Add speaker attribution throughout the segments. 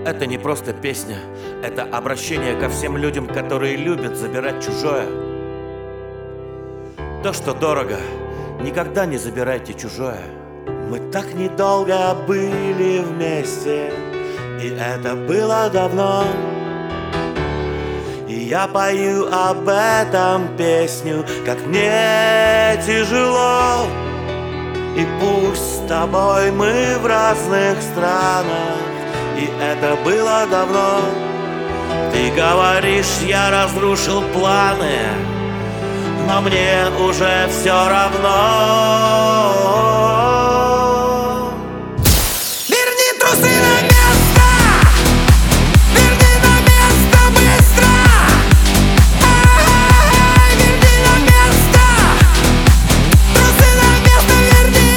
Speaker 1: Это не просто песня, это обращение ко всем людям, которые любят забирать чужое. То, что дорого, никогда не забирайте чужое. Мы так недолго были вместе, и это было давно. И я пою об этом песню, как мне тяжело. И пусть с тобой мы в разных странах, и это было давно. Ты говоришь, я разрушил планы, но мне уже все равно.
Speaker 2: Верни трусы на место, верни на место быстро. Верни на место, трусы на место верни.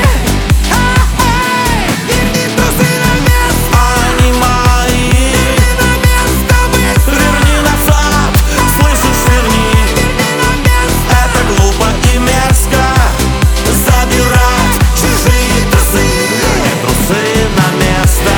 Speaker 2: Верни трусы на место,
Speaker 1: Они мои,
Speaker 2: верни на место быстро.
Speaker 1: верни назад, слышишь, верни.
Speaker 2: Верни на место,
Speaker 1: Это глупо и мерзко забирать чужие трусы. Верни трусы на место.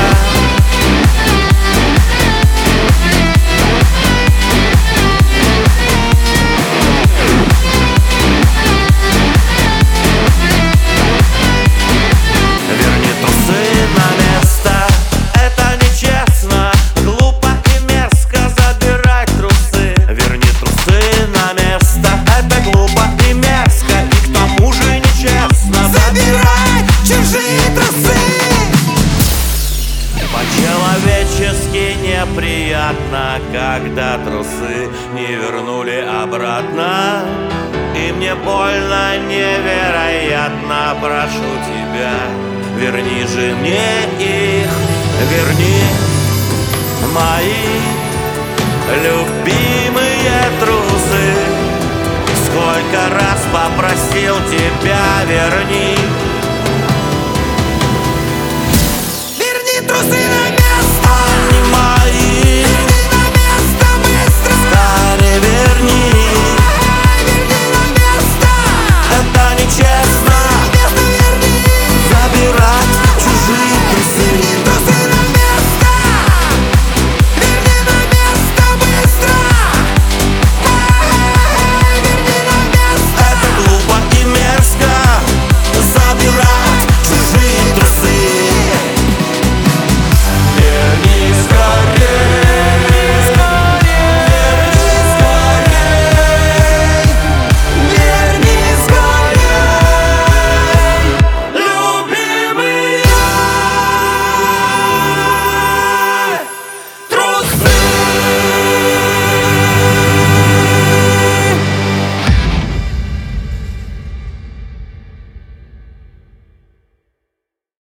Speaker 1: Верни трусы на место. Это нечестно, глупо и мерзко забирать трусы. Верни трусы на место. Это глупо и мерзко, и к тому же нечестно
Speaker 2: забирай чужие трусы.
Speaker 1: По-человечески неприятно, когда трусы не вернули обратно. И мне больно, невероятно, прошу тебя, верни же мне их, верни мои любимые трусы. Сколько раз попросил тебя, верни.